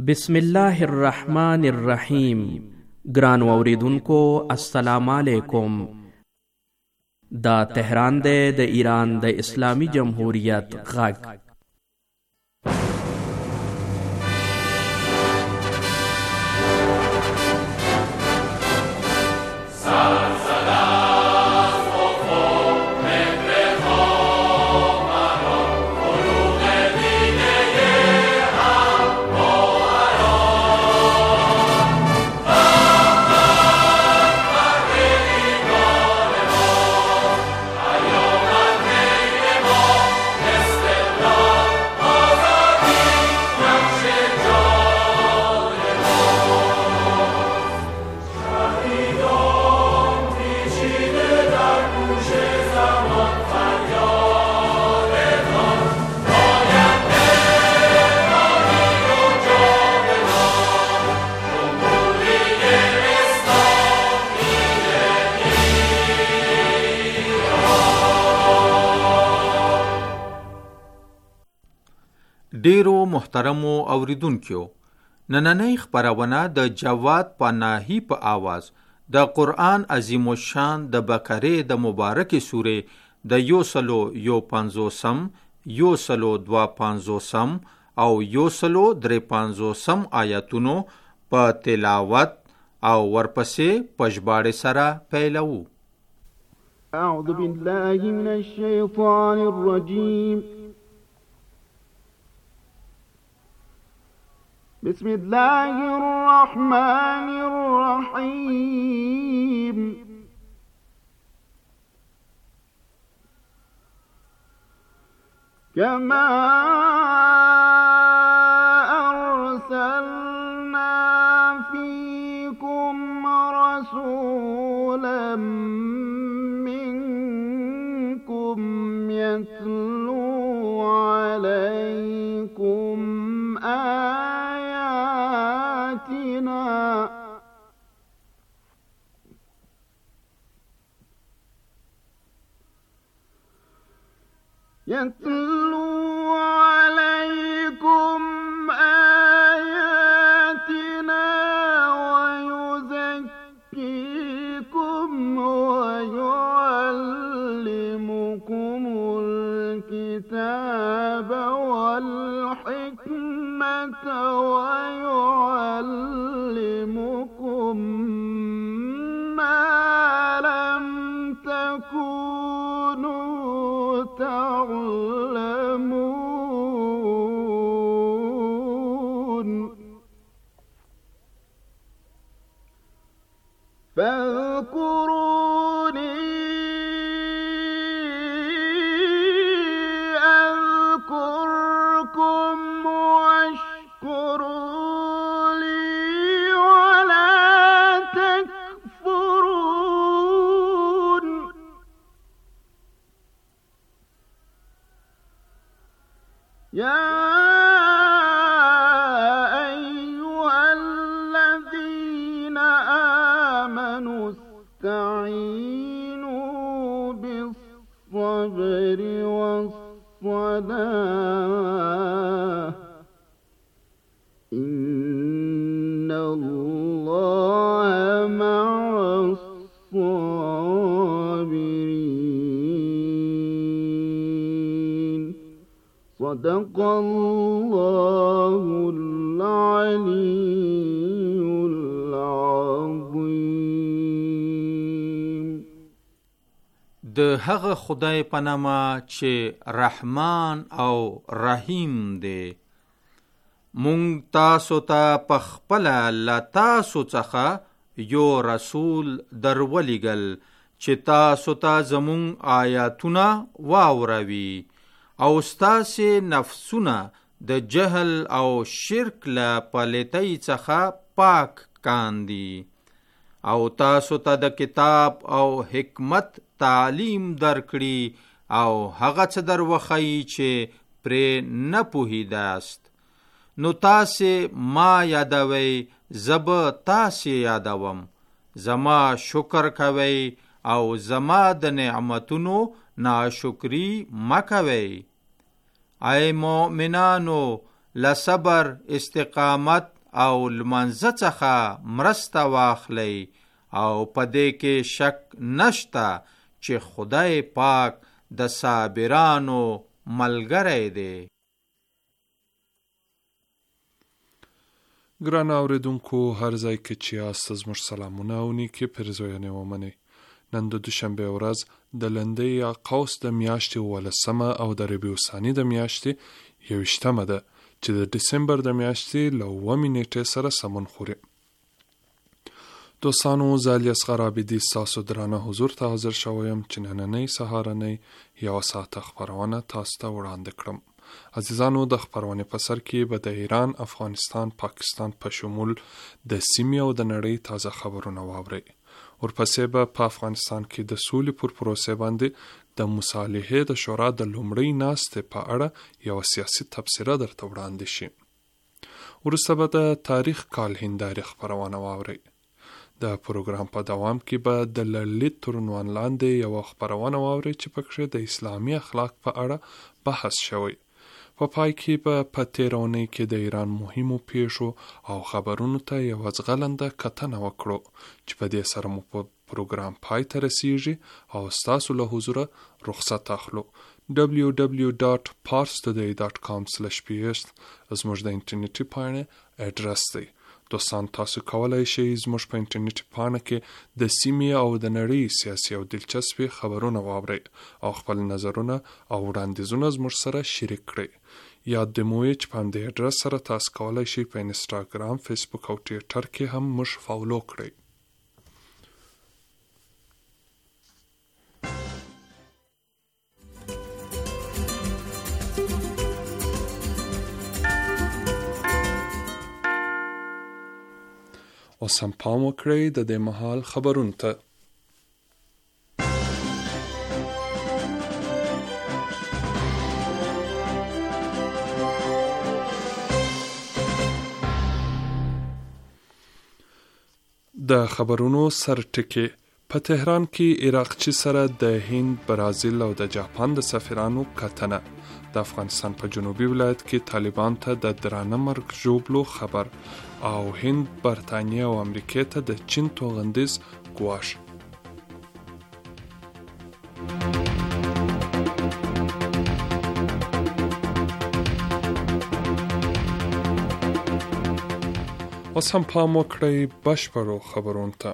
بسم الله الرحمن الرحیم. ګران اوریدونکو السلام علیکم. دا تهران دی د ایران د اسلامی جمهوریت غږ. ډیرو محترمو اوریدونکو، نننۍ خپرونه د جواد پناهی په آواز د قرآن عظیم الشان د بقره د مبارکې سورې د 150 152 او 153 آیاتونو په تلاوت او ورپسې پژباړې سره پیلوو. اعوذ بالله من الشیطان الرجیم. بسم الله الرحمن الرحيم. كما أرسلنا فيكم رسولا منكم يتلو عليكم يتلو عليكم آياتنا ويزكيكم ويعلمكم الكتاب والحكمة ويعلمكم ما لم تكونوا تعلمون. فاذكروني أذكركم واشكروا لي ولا تكفرون. يا أيها الذين آمنوا استعينوا بالصبر والصلاة إن الله مع الصابرين. صدق الله العلي العظيم. د هغه خدای په نامه چې رحمان او رحیم دی. مونږ تاسو ته په خپله له تاسو څخه یو رسول درولېږل چې تاسو ته زمونږ آیاتونه واوروي او ستاسې نفسونه د جهل او شرک له پلیتۍ څخه پاک کاندي او تاسو ته د کتاب او حکمت تعلیم درکړي او هغه څه دروښیي چې پرې نه پوهیداست. نو تاسې ما یادوئ، زه به تاسې یادوم. زما شکر کوئ او زما د نعمتونو ناشکری مکوئ. ای مؤمنانو، لصبر، استقامت او لمانځه څخه مرسته واخلئ او په دې کې شک نشته چې خدای پاک د صابرانو ملګری دی. ګران اوریدونکو، هر ځای کې چې یاست زموږ سلامونه او نیکې پیرزوینې ومنئ. نن د دوشنبې ورځ د لندۍ یا قوس د میاشتې 18 او د ربیع الثاني د میاشتې 21 ده چې د دسمبر د میاشتې له 9 نیټې سره سمون خوري. دوستانو، زه علي اصغر عابدي ستاسو درانه حضور ته حاضر شویم چې نننۍ سهارنۍ یوه ساعته خپرونه تاسو ته وړاندې کړم. عزیزانو، د خپرونې په سر کې به د ایران، افغانستان، پاکستان په شمول د سیمې او د نړۍ تازه خبرونه واورئ. ورپسې به په افغانستان کې د سولې پر پروسې باندې د مصالحې د شورا د لومړۍ ناستې په اړه یوه سیاسي تبصره درته وړاندې شي. وروسته به د تاریخ کال هندارې خپرونه واورئ. د پروګرام په دوام کې به د لړلیک تر عنوان لاندې یوه خپرونه واورئ چې پکې د اسلامي اخلاق په اړه بحث شوی. په پای کې به په تېره اونۍ کې د ایران مهمو پیښو او خبرونو ته یوه ځغلنده کتنه وکړو چې په دې سره مو په پروګرام پای ته رسیږي او ستاسو له حضوره رخصت اخلو. www.parstoday.com/ph زموږ د انټرنیټي پاڼې اډرس دی. دوستان، تاسو کولای شئ زموږ په انټرنیټي پاڼه کې د سیمې او د نړۍ سیاسي او دلچسپي خبرونه واورئ او خپل نظرونه او وړاندیزونه زموږ سره شریک کړئ. یاد دې مو چې په همدې اډرس سره تاسو کولای شئ په انسټاګرام، فیسبوک او ټویټر کې هم موږ فالو کړئ. اوس هم پام وکړئ د دې مهال خبرونو ته. د خبرونو سرټکي. په تهران کې عراقچي سره د هند، برازیل او د جاپان د سفیرانو کتنه. د افغانستان په جنوبي ولایت کې طالبان ته د درانه مرګ ژوبلو خبر او هند، برطانیه او امریکې ته د چین توغندیز ګواښ. اوس هم پام وکړئ بشپړو خبرونو ته.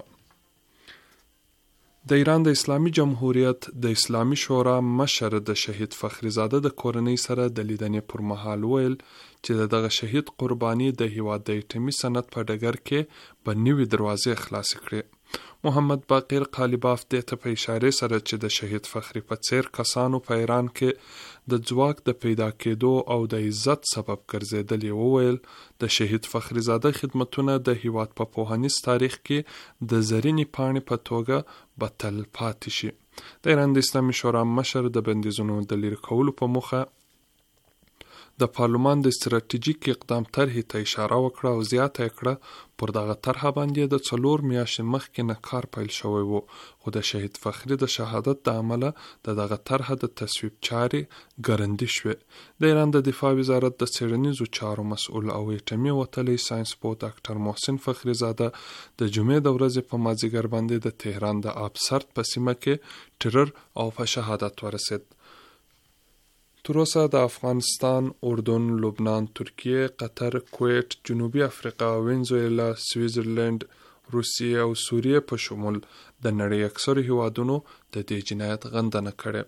د ایران د اسلامي جمهوریت د اسلامي شورا مشر د شهید فخریزاده د کورنۍ سره د لیدنې پر مهال ویل چې دغه شهید قرباني د هیواد د اټومي صنعت په ډګر کې به نوې دروازې خلاصې کړي. محمد باقر قالیباف دې ته په اشاره سره چې د شهید فخری په څیر کسانو په ایران کې د ځواک د پیدا کېدو او د عزت سبب ګرځېدلې وویل د شهید فخریزاده خدمتونه د هیواد په پوهنیز تاریخ کې د زرینې پاڼې په توګه به تل پاتې شي. د ایران د اسلامي شورا مشر د بندیزونو د لرې کولو په موخه د پارلمان د استراتیژیک اقدام طرحې ته اشاره وکړه او زیاته کړه پر دغه طرحه باندې د 4 میاشتې مخکې نه کار پیل شوی و، خو د شهید فخری د شهادت د عمله دغه طرحه د تصویب چارې ګرندې شوې. د ایران د دفاع وزارت د څېړنیزو چارو مسؤل او اټومي وتلی ساینسپوه ډاکټر محسن فخریزاده د جمعې د ورځې په مازدیګر باندې د تهران د آبسرد په سیمه کې ټرر او په شهادت ورسید. تر اوسه د افغانستان، اردن، لبنان، ترکیه، قطر، کویت، جنوبي افریقا، وینزویلا، سویټزرلند، روسیې او سوریې په شمول د نړۍ اکثرو هیوادونو د دې جنایت غندنه کړې.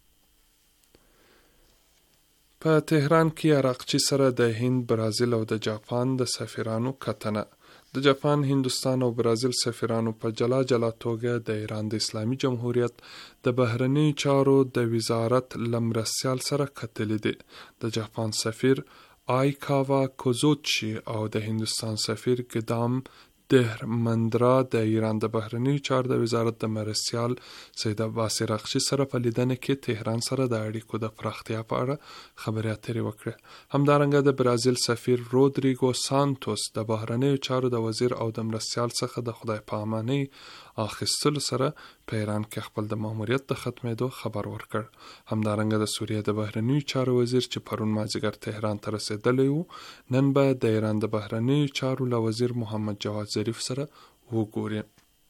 په تهران کې عراقچي سره د هند، برازیل او د جاپان د سفیرانو کتنه. د جاپان، هندوستان او برازیل سفیرانو په جلا جلا توګه د ایران د اسلامي جمهوریت د بهرنی چارو د وزارت لمرسیال سره کتلې دي. د جاپان سفیر آیکاوا کوزوچی او د هندوستان سفیر ګدام دهرمندرا د ایران د بهرنیو چارو د وزارت د مرستیال سید عباس رخشي سره په لیدنه کې تهران سره د اړیکو د پراختیا په اړه خبرې اترې وکړې. همدارنګه د برازیل سفیر رودریګو سانتوس د بهرنیو چارو د وزیر او د مرستیال څخه د خدای پامانۍ اخیستلو سره په ایران کې خپل د ماموریت د ختمېدو خبر ورکړ. همدارنګه د سوریې د بهرنیو چارو وزیر چې پرون مازدیګر تهران ته رسېدلی و، نن به د ایران د بهرنیو چارو له وزیر محمد جواد ظریف سره وګوري.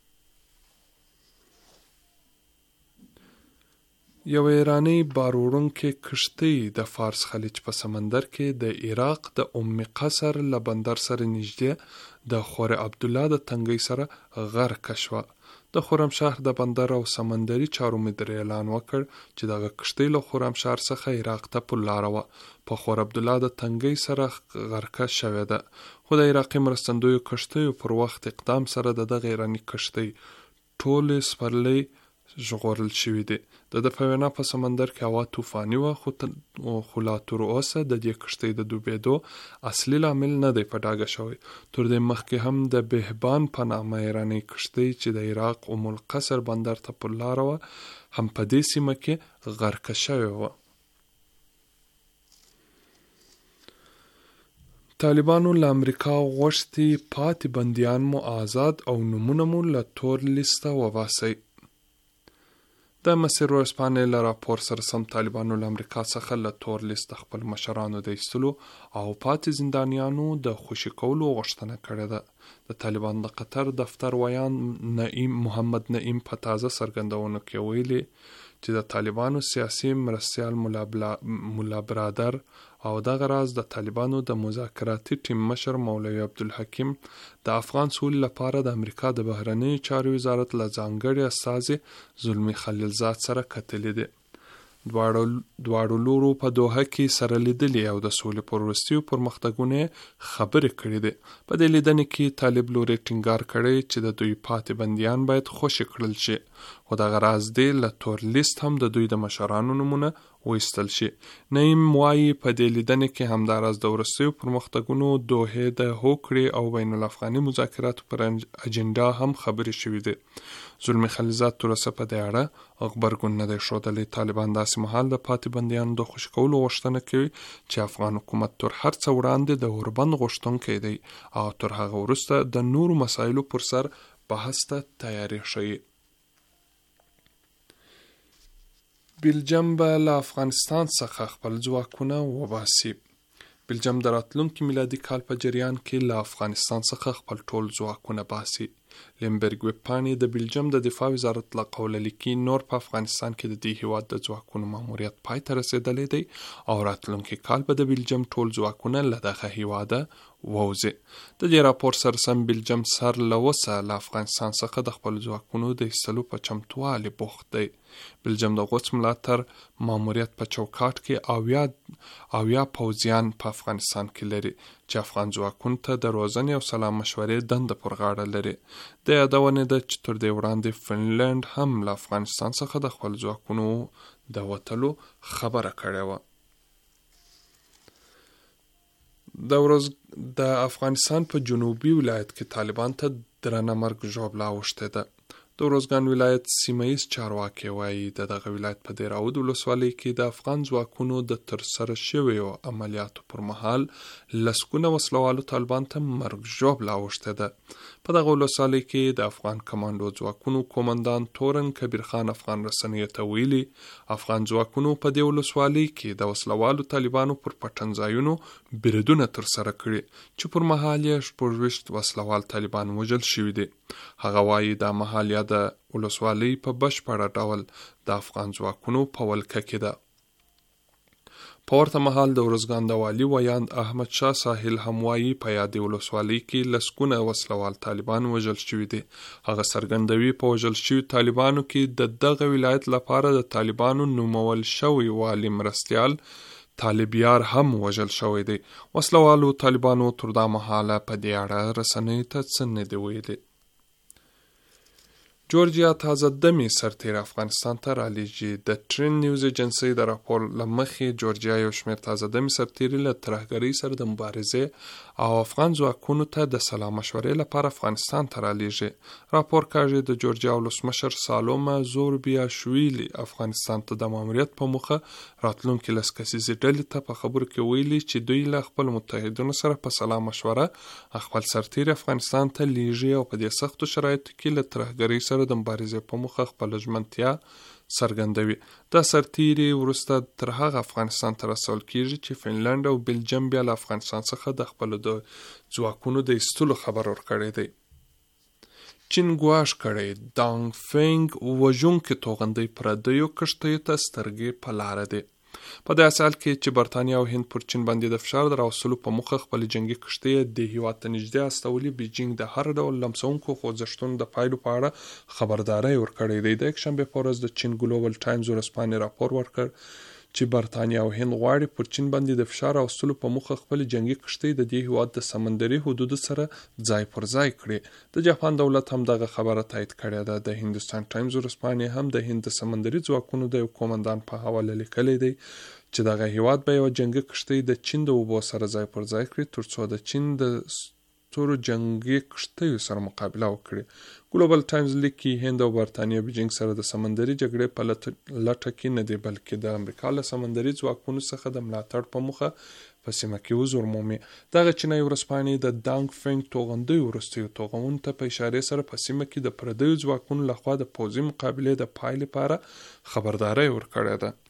یو ایرانی باروړونکې کښتۍ د فارس خلیج په سمندر کې د عراق د ام قصر له بندر سره نږدې د خور عبدالله د تنګۍ سره غرقه شوه. د خرمشهر د بندر او سمندري چارو مدیر اعلان وکړ چې دغه کښتۍ له خرمشهر څخه عراق ته په لاره وه، په خور عبدالله د تنګۍ سره غرقه شوې ده. خو د عراقي مرستندویو کښتیو پر وخت اقدام سره د دغه ایراني کښتۍ ټولې سپرلۍ ژغورل شوي دي. د په وینا په سمندر کې هوا طوفاني وه، خو لا تر اوسه د دې کښتۍ د ډوبېدو اصلي لامل نه دی په ډاګه شوی. تر دې مخکې هم د بهبان په نامه ایراني کښتۍ چې د عراق ام القصر بندر ته پر لاره وه هم په دې سیمه کې غرقه شوې وه. طالبانو له امریکا غوښتي پاتې بندیان مو آزاد او نومونه مو له تور لیسته وباسئ. د مسیر ورځپاڼې له راپور سره سم طالبانو له امریکا څخه له تور لیست خپل مشرانو د ایستلو او پاتې زندانیانو د خوشي کولو غوښتنه کړې ده. د طالبان د قطر دفتر ویان محمد نعیم په تازه څرګندونو کې ویلي چې د طالبانو سیاسي مرستیال مولا برادر او دغه راز د طالبانو د مذاکراتي ټیم مشر مولوي عبدالحکیم د افغان سولې لپاره د امریکا د بهرنیو چارو وزارت له ځانګړي استازي زلمي خلیلزاد سره کتلي دي. دواړو لورو په دوحه کې سره لیدلي او د سولې پر وروستیو پرمختګونو خبرې کړې دي. په دې لیدنې کې طالب لوري ټینګار کړی چې د دوی پاتې بندیان باید خوشي کړل شي، خو دغه راز دی له تور لیست هم د دوی د مشرانو نومونه وایستل شي. نعیم وایي په دې لیدنې کې همداراز د وروستیو پرمختګونو دوحې د هوکړې او بین الافغاني مذاکراتو پر اجنډا هم خبرې شوې دي. زلمي خلیلزاد تر اوسه په دې اړه غبرګون نه دی ښودلی. طالبان داسې مهال د پاتې بندیانو د خوشي کولو غوښتنه کوي چې افغان حکومت تر هر څه وړاندې د اوربند غوښتونکی دی او تر هغه وروسته د نورو مسایلو پر سر بحث ته تیاری ښیي. بلجیم به له افغانستان څخه خپل ځواکونه وباسي. بلجیم د راتلونکي میلادي کال په جریان کې له افغانستان څخه خپل ټول ځواکونه باسي. لیمبرګ ویبپاڼې د بلجیم د دفاع وزارت له قوله لیکي نور په افغانستان کې د دې هیواد د ځواکونو ماموریت پای ته رسېدلی دی او راتلونکي کال به د بلجیم ټول ځواکونه له دغه هیواده ووځي. د دې راپور سره سم بلجیم سر له اوسه له افغانستان څخه د خپل ځواکونو د ایستلو په چمتووالي بوخت دی. بلجیم د غوڅ ملاتړ ماموریت په چوکاټ کې اویا پوځیان په افغانستان کې لري چې افغان ځواکونو ته د روزنې او سلا مشورې دنده پر غاړه لري. د یادونې ده چې تر دې وړاندې فنلنډ هم له افغانستان څخه د خپل ځواکونو د وتلو خبره کړې وه. د افغانستان په جنوبي ولایت کې طالبان ته درنه مرګ ژوبله اوښتې ده. د ارزګان ولایت سیمه‌ییز چارواکي وایي د دغه ولایت په دیر اود ولسوالۍ کې د افغان ځواکونو د ترسره شویو عملیاتو پر مهال لسګونه وسلوالو طالبان ته مرګ ژوبله اوښتې ده. په دغه ولسوالۍ کې د افغان کمانډو ځواکونو قومندان تورن کبیر خان افغان رسنیو ته ویلي افغان ځواکونو په دې ولسوالۍ کې د وسلوالو طالبانو پر پټنځایونو بریدونه ترسره کړي چې پر مهال یې 26 وسلوال طالبان وژل شوي دي. هغه وایي دا مهال یا د ولسوالۍ په بشپړه ډول د افغان ځواکونو په ولکه کې ده. په ورته مهال د ارزګان د والي ویاند احمد شاه ساحل هم وایي په یادې ولسوالۍ کې لسګونه وسلوال طالبان وژل شوي دي. هغه څرګندوي په وژل شوي طالبانو کې د دغه ولایت لپاره د طالبانو نومول شوی والي مرستیال طالبیار هم وژل شوی دی. وسلوالو طالبانو تر دا مهاله په دې اړه رسنیو ته څه نه دي ویلي. جورجیا تازه دمي سرتیر افغانستان ته رالیږي. د ټرین نیوز ایجنسی د راپور له مخې جورجیا یو شمېر تازه دمي سرتیري له ترهګرۍ سره د مبارزې او افغان ځواکونو ته د سلا مشورې لپاره افغانستان ته رالیږي. راپور کاږي د جورجیا ولسمشر سالومه زوربیاشویلي افغانستان ته د ماموریت په موخه راتلونکي لس کسیزې ډلې ته په خبرو کې ویلي چې دوی له خپل متحدینو سره په سلا مشوره خپل سرتیري افغانستان ته لیږي او په دې سختو شرایطو کې له ترهګرۍ سره د مبارزې په موخه خپل ژمنتیا څرګندوي. دا سرتیري وروسته تر هغه افغانستان ته رسول کیږي چې فنلنډ او بلجیم بیا له افغانستان څخه د خپلو د ځواکونو د ایستلو خبر ورکړی دی. چین ګواښ کړی دانګ فینګ وژونکي توغندۍ پردیو کښتیو ته سترګې په لاره دی. په داسې حال کې چې برطانیه او هند پر چین باندې د فشار د راوستلو په موخه خپل جنگي کښتۍ د هیواد ته نږدې استولي، بیجینګ د هر ډول لمسونکو خوځښتونو د پایلو په اړه خبرداری ورکړی دی. د یکشنبې په ورځ د چین ګلوبل ټایمز ورځپاڼې راپور ورکړ چې برطانیه او هند غواړي پر چین باندې د فشار راوستلو په موخه خپل جنگي کښتۍ د دې هیواد د سمندري حدودو سره ځای پر ځای کړي. د جاپان دولت هم دغه خبره تایید کړې ده. د هندوستان ټایمز ورځپاڼې هم د هند د سمندري ځواکونو د یو قومندان په حواله لیکلی دی چې دغه هیواد به یو جنگي کښتۍ د چین د اوبو سره ځای پر ځای کړي ترڅو د چین د ستورو جنگي کښتیو سره مقابله وکړي. ګلوبل ټایمز لیکي هند او برطانیه بیجینګ سره د سمندري جګړې په لټه کې نه دي، بلکې د امریکا له سمندري ځواکونو څخه د ملاتړ په موخه په سیمه کې حضور مومي. دغه چینایي ورځپاڼې د دانګ فینګ توغندۍ وروستیو توغونو ته په اشارې سره په سیمه کې د پردیو ځواکونو لخوا د پوځي مقابلې د پای لپاره خبرداری ورکړې ده.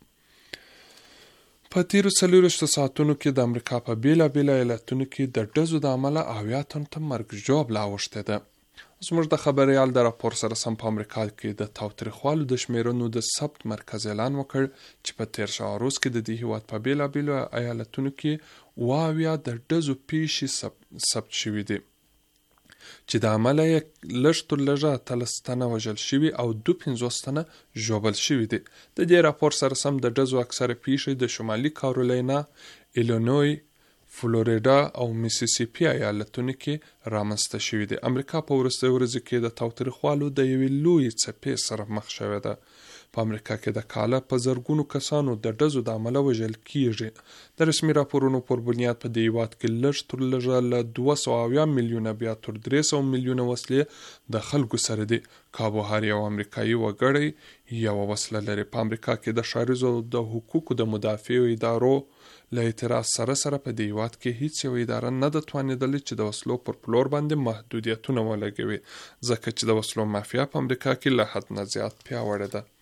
په تیرو 24 ساعتونو کې د امریکا په بیلابیلو ایالتونو کې د ډزو د امله 80 تن ته مرګ ژوبله اوښتې ده. زموږ د خبریال د راپور سره سم په امریکا کې د تاوتریخوالو د شمیرنو د ثبت مرکز اعلان وکړ چې په تیر شوه روز کې د دې هیواد په بیلابیلو ایالتونو کې 80 د ډزو پیښې ثبت شوي دي چې د عمله یې لږ تر لږه 13 تنه وژل شوي او 52 تنه ژوبل شوي دي. د دې راپور سره سم د ډزو اکثره پیښې د شمالي کارولینا، ایلینوی، فلوریډا او میسیسیپي ایالتونو کې رامنځته شوي دي. امریکا په وروستیو ورځو کې د تاوتریخوالو د یوې لویې څپې سره مخ شوې ده. په امریکا کې د کاله په زرګونو کسانو د ډزو د عمله وژل کیږي. د رسمي راپورونو پر بنیاد په دې هیواد کې لږ تر لږه له 270 میلیونه بیا تر 300 میلیونه وسلې د خلکو سره دي. کابو هر یو امریکایي وګړی یوه وسله لري. په امریکا کې د ښاریزو د حقوقو د مدافعو ادارو له اعتراض سره په دې هیواد کې هیڅ یو اداره نه ده توانېدلې چې د وسلو پر پلور باندې محدودیتونه ولګوي، ځکه چې د وسلو مافیا په امریکا کې له حد نه زیات پیاوړې ده.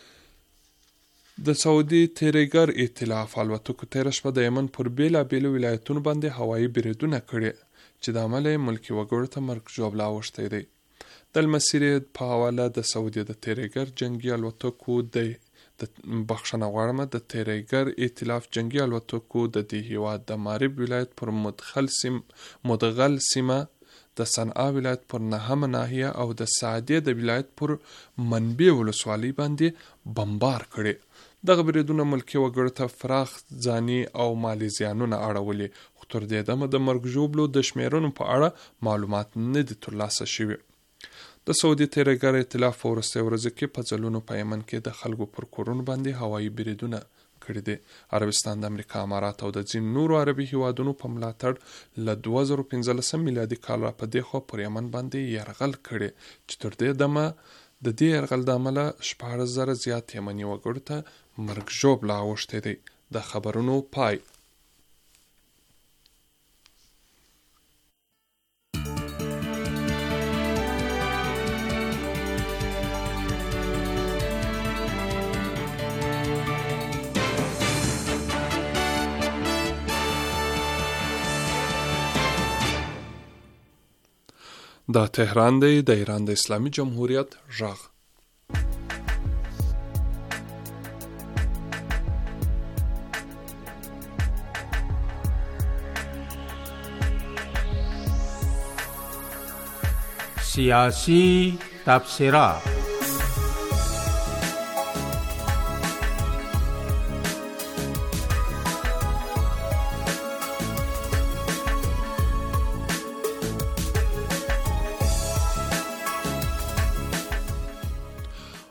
د سعودي تیریګر ائتلاف الوتکو تېره شپه د یمن پر بیلابیلو ولایتونو باندې هوایي بریدونه کړي چې د عمله یې ملکي وګړو ته مرګ ژوبله اوښتی دی. د المسیرې په حواله د سعودي د تیریګر جنگي الوتکو د تیریګر ائتلاف جنگي الوتکو د دې هیواد د مارب ولایت پر مدغل سیمه، د صنعا ولایت پر نهمه ناحیه او د سعدیه د ولایت پر منبع ولسوالۍ باندې بمبار کړي. دغه بریدونه ملکي وګړو ته فراخ ځاني او مالي زیانونه اړولي، خو تر دې دمه د مرګ ژوبلو د شمیرنو په اړه معلومات نه دي ترلاسه شوي. د سعودي تیریګر ائتلاف په وروستیو ورځو کې په ځلونو په یمن کې د خلکو پر کورونو باندې هوایي بریدونه کړي دي. عربستان، د امریکا امارات او د ځینو نورو عربي هیوادونو په ملاتړ له 2015 میلادي کال را په دې خوا پر یمن باندې یرغل کړي چې تر دې دمه د دې یرغل د امله 14,000 زیات یمني وګړو ته مرګ ژوبله اوښتی دی. د خبرونو پای. دا تهران دی، د ایران د اسلامي جمهوریت غږ. سیاسی تبصرات.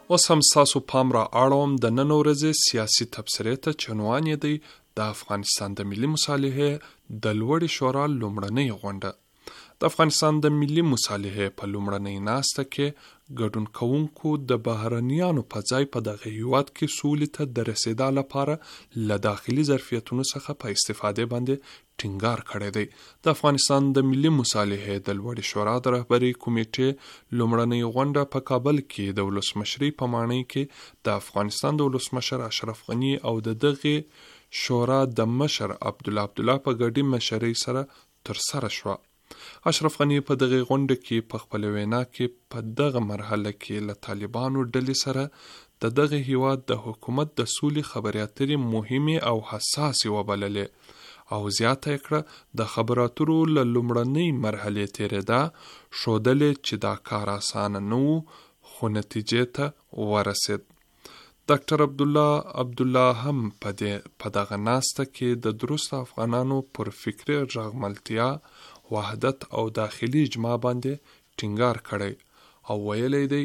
اوس هم ستاسو پام را اړوم د نن ورځې سیاسي تبصرې ته چې عنوان یې دی د افغانستان د ملي مصالحې د لوړې شورا لومړنۍ غونډه. د افغانستان د ملي مصالحې په لومړنۍ ناسته کې ګډون کوونکو د بهرنیانو په ځای په دغه هیواد کې سولې ته د رسېدا لپاره له داخلي ظرفیتونو څخه په استفادې باندې ټینګار کړی دی. د افغانستان د ملي مصالحې د لوړې شورا د رهبرۍ کمیټې لومړنۍ غونډه په کابل کې د ولسمشرۍ په ماڼۍ کې د افغانستان د ولسمشر اشرف غني او د دغه شورا د مشر عبدالله په ګډې مشرۍ سره ترسره شوه. اشرف غني په دغه غونډه کې په خپل وینا کې په دغه مرحله کې له طالبانو ډلې سره د دغه هیواد د حکومت د سولې خبرې اترې مهمې او حساسې وبللې او زیاته یې کړه د خبرو اترو له لومړنۍ مرحلې تېرېدا ښودلې چې دا کار اسانه نه و خو نتیجې ته ورسېد. ډاکټر عبدالله هم په دغه ناسته کې د درست افغانانو پر فکري رغملتیا، وحدت او داخلي اجماع باندې ټینګار کړی او ویلی دی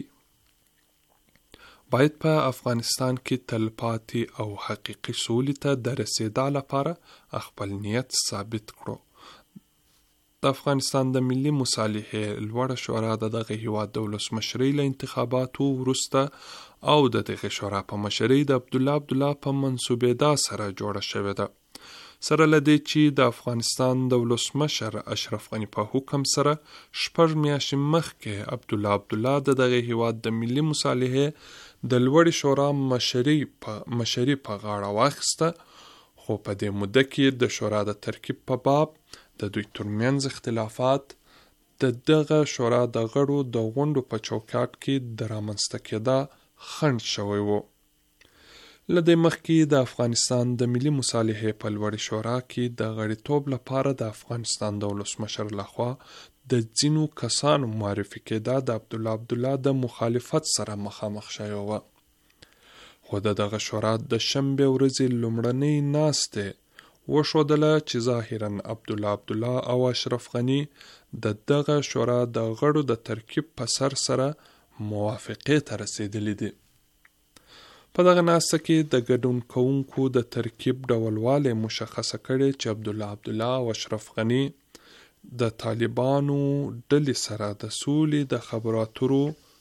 باید په افغانستان کې تلپاتې او حقیقي سولې ته د رسېدا لپاره خپل نیت ثابت کړو. د افغانستان د ملي مصالحې لوړه شورا د دغه هیواد د ولسمشرۍ له انتخاباتو وروسته او د دغه شورا په مشرۍ د عبدالله په منصوبېدا سره جوړه شوې ده. سره له دې چې د افغانستان د ولسمشر اشرف غني په حکم سره 6 میاشتې مخکې عبدالله د دغه هیواد د ملي مصالحې د لوړې شورا مشري په غاړه واخیسته، خو په دې موده کې د شورا د ترکیب په باب د دوی ترمنځ اختلافات د دغه شورا د غړو د غونډو په چوکاټ کې د رامنځته کېدا خنډ شوی و. له دې مخکې د افغانستان د ملي مصالحې په لوړې شورا کې د غړیتوب لپاره د افغانستان د ولسمشر لخوا د ځینو کسانو معرفي کېدا د عبدالله د مخالفت سره مخامخ شوی و. خو د دغه شورا د شنبې ورځې لومړنۍ ناستې وښودله چې ظاهراً عبدالله او اشرف غني د دغه شورا د غړو د ترکیب په سره موافقې ته رسېدلي دي. په دغه ناسته کې د ګډون کوونکو د ترکیب ډولوالی مشخصه کړې چې عبدالله او اشرف غني د طالبانو ډلې سره د سولې د خبرو اترو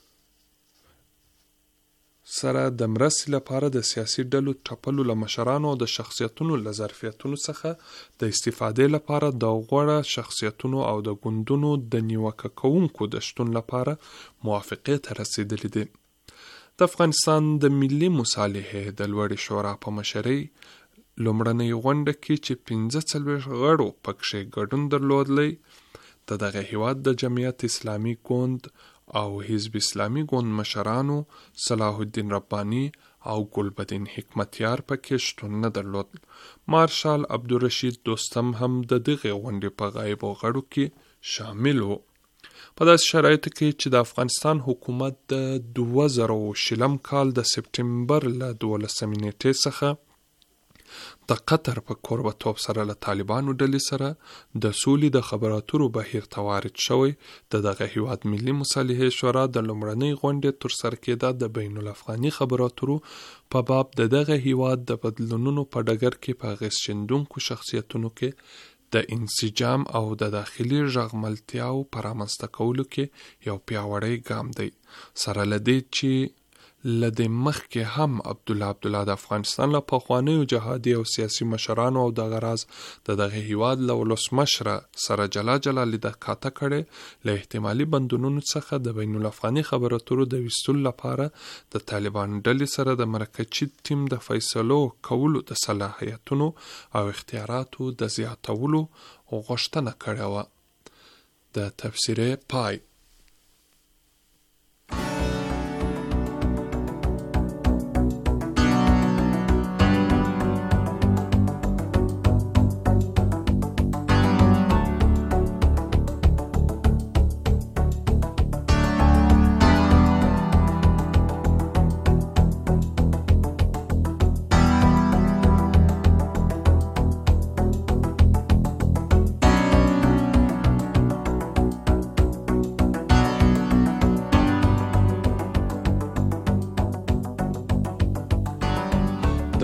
سره د مرستې لپاره د سیاسي ډلو ټپلو له مشرانو او د شخصیتونو له ظرفیتونو څخه د استفادې لپاره د غوره شخصیتونو او د ګوندونو د نیوکه کوونکو د شتون لپاره موافقې ته رسېدلي دي. د افغانستان د ملي مصالحې د لوړې شورا په مشرۍ لومړنۍ غونډه کې چې 45 غړو پکښې ګډون درلودلی، د دغه هیواد د جمعیت اسلامي ګوند او حزب اسلامي ګوند مشرانو صلاح الدین رباني او ګلبدین حکمتیار پکې شتون نه درلود. مارشال عبدالرشید دوستم هم د دغه غونډې په غایبو غړو کې شامل و. په داسې شرایطو کې چې د افغانستان حکومت د 2020 کال د سپټمبر له 12 نیټې څخه د قطر په کوربتوب سره له طالبانو ډلې سره د سولې د خبرو اترو بهیر ته وارد شوی، د دغه هیواد ملي مصالحې شورا د لومړنۍ غونډې ترسره کېدا د بین الافغاني خبرو اترو په باب د دغه هیواد د بدلونونو په ډګر کې په اغېز شیندونکو شخصیتونو کې د انسجام او د داخلي رغملتیاو په رامنځته کولو کې یو پیاوړی ګام دی. سره له دې چې له دې مخکې هم عبدالله د افغانستان له پخوانیو جهادي او سیاسي مشرانو او دغه راز د دغه هیواد له ولسمشره سره جلا لیده کاته کړې، له احتمالي بندونونو څخه د بین الافغاني خبرو اترو د ویستلو لپاره د طالبان ډلې سره د مرکزي ټیم د فیصلو کولو د صلاحیتونو او اختیاراتو د زیاتولو غوښتنه کړې وه. د تبصرې پای.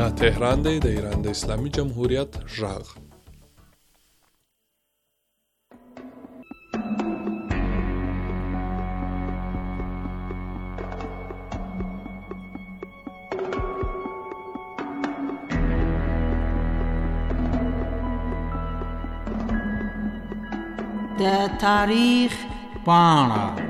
دا تهران دی، د ایران د اسلامي جمهوریت غږ. د تاریخ پاڼه.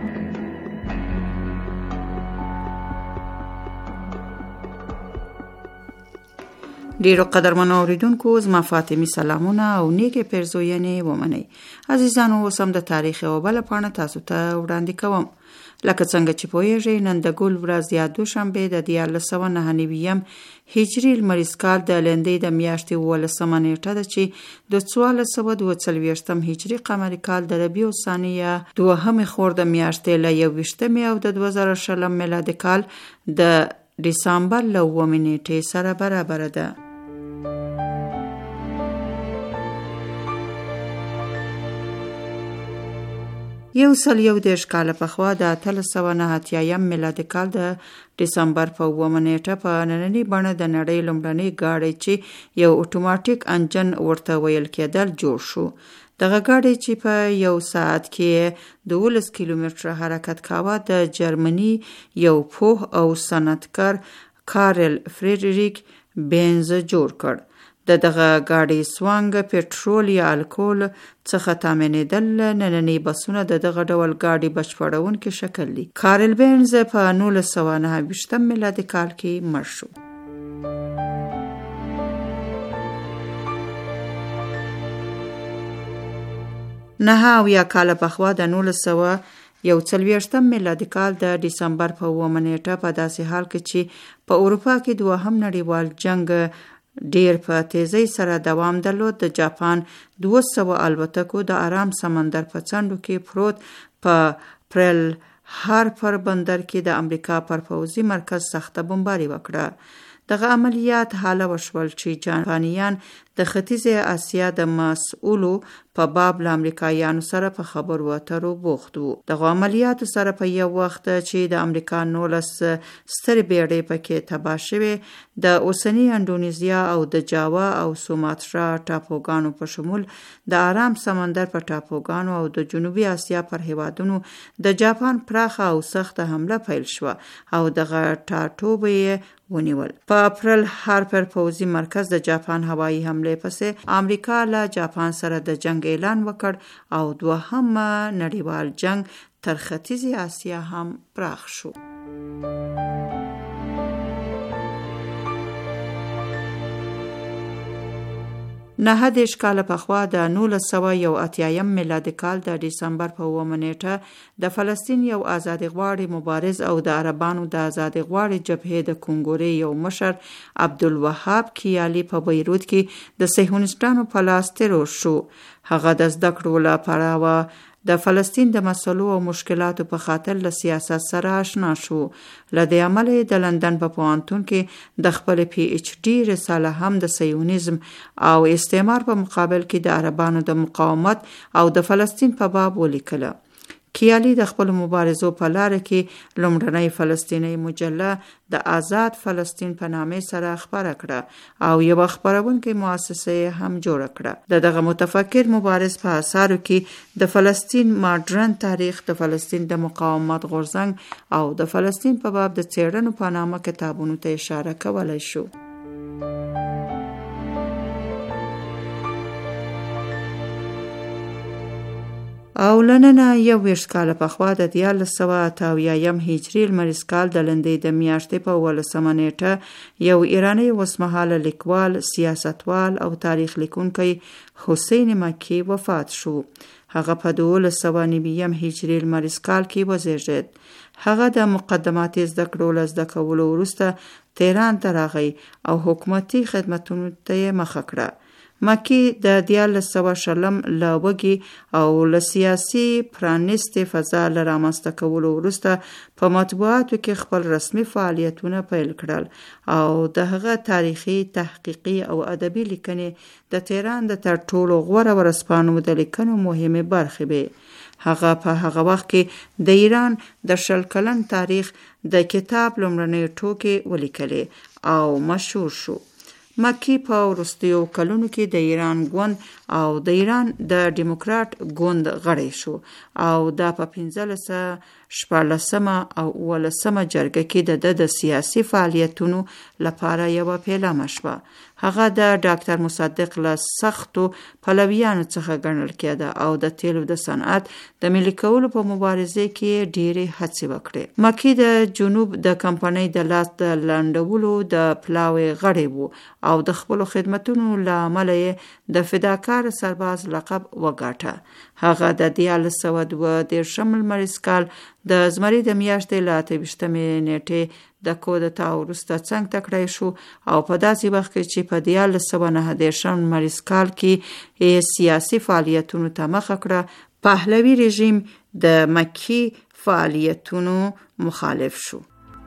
ډیرو قدرمنو اوریدونکو، زما فاطمی سلامونه او نیکه پیرزوینې ومنئ. عزیزانو، اوس هم د تاریخ یوه بله پاڼه تاسو ته وړاندې کوم. لکه څنګه چې پوهیږئ، نن د ګل ورځ یا دوشنبې د 1499 هجري لمریز کال د لندۍ د میاشتې 18 نیټه ده چې د 1442 هجري قمري کال د ربیع الثاني یا 2 خور د میاشتې له 21 او د 2020 میلادي کال د دسامبر له 9 نیټې سره برابر ده. یو سل یو دېرش کاله پخوا د 1889 میلادي کال د دسمبر په 9 نیټه په نننۍ بڼه د نړۍ لومړنۍ ګاډی چې یو اتوماتیک انجن ورته ویل کېدل جوړ شو. دغه ګاډی چې په یو ساعت کې 12 کیلومتره حرکت کاوه د جرمني یو پوه او صنعتکار کارل فریدریک بینز جوړ کړ. دغه ګاډي سوانګ پټرول یا الکول څخه تامینېدل نننۍ بسونه د دغه ډول ګاډي بشپړونکي شکل لري. کارل بینز په 1929 میلادي کال کې مړ شو. یا کال پخوا د 1941 میلادي کال د دسمبر په 9 نیټه په داسې حال کې چې په اروپا کې دوهم نړیوال جنگ ډیر په تیزی سره دوام درلود، د جاپان 200 الوتکو د آرام سمندر په څنډو کې پروت په پرل هارپر بندر کې د امریکا پر پوځي مرکز سخته بمباري وکړه. دغه عملیات حاله وشول چې جاپانیان د ختیځې اسیا د مسؤلو په باب له امریکایانو سره په خبرو اترو بوخت وو. دغه عملیاتو سره په یو وخت چې د امریکا 19 سترې بیړۍ پکې تباه شوې، د اوسني اندونیزیا او د جاوا او سوماترا ټاپوګانو په شمول د آرام سمندر په ټاپوګانو او د جنوبي اسیا پر هیوادونو د جاپان پراخه او سخته حمله پیل شوه او دغه ټاټوبې ونیول. په پرل هارپر پوځي مرکز د جاپان هوایي حمله پسې امریکا له جاپان سره د جنگ اعلان وکړ او دوهم نړیوال جنگ تر ختیځې اسیا هم پراخ شو. 19 کاله پخوا د 1981 میلادي کال د دسمبر په 9 نیټه د فلسطین یو آزادي غواړي مبارز او د عربانو د آزادي غواړي جبهې د کنګوري یو مشر عبدالوهاب کیالي په بیروت کې د صهیونیستانو په لاس تیرور شو. هغه د زده کړو لپاره د فلسطین د مسلو او مشکلاتو په خاطر له سیاست سره آشنا شو. له دې امله د لندن په پوهنتون کې د خپل پی ایچ ډي رساله هم د صهیونیزم او استعمار په مقابل کې د عربانو د مقاومت او د فلسطین په باب ولیکله. کیالي د خپل مبارزو په لار کې لومړنۍ فلسطینی مجله د آزاد فلسطین په نامه سره خپره کړه او یو خپرونکې مؤسسه هم جوړ کړه. دغه متفکر مبارز په آثارو کې د فلسطین ماډرن تاریخ، د فلسطین د مقاومت غورځنګ او د فلسطین په باب د څېړنو په نامه کتابونو ته اشاره کولای شو. او لننه 21 کاله پخوا د 1988 هجري لمریز کال د لندۍ د میاشتې په 18 نیټه یو ایرانی اوسمهاله لیکوال، سیاستوال او تاریخ لیکونکی حسین مکی وفات شو. هغه په 1290 هجري لمریز کال کې وزیږید. هغه د مقدماتي زده کړو له زده کولو وروسته تهران ته راغی او حکومتي خدمتونو ته مخه کړه. مکی د 1920 له وږي او له سیاسي پرانیستې فضا له رامنځته کولو وروسته په مطبوعاتو کې خپل رسمي فعالیتونه پیل کړل او د هغه تاریخي، تحقیقي او ادبي لیکنې د تهران د تر ټولو غوره ورځپاڼو د لیکنو مهمې برخې وې. هغه په هغه وخت کې د ایران د 100 کلن تاریخ د کتاب لومړنۍ ټوکې ولیکلې او مشهور شو. مکی په وروستیو کلونو کې د ایران ګوند او د ایران د ډیموکرات ګوند غړی شو او دا په 14 او 18 جرګه کې د سیاسي فعالیتونو لپاره یو پیلامه شوه. هغه د ډاکټر مصدق له سختو پلویانو څخه ګڼل کېده او د تیلو د صنعت د ملي کولو په مبارزه کې ډېرې هڅې وکړې. مکی د جنوب د کمپنۍ د لاس د لنډولو د پلاوي غړی وو او د خپل خدمتونو له امله د فداکار سرباز لقب وګاټه. هغه د 1922 لمریز کال د زمري د میاشتې له 28 نیټې د کودتا وروسته څنګ تکړه شو او په داسې وخت کې چې په 1919 لمریز کال کې سیاسي فعالیتونو ته مخه کړه، پهلوي رژیم د مکی فعالیتونو مخالف شو.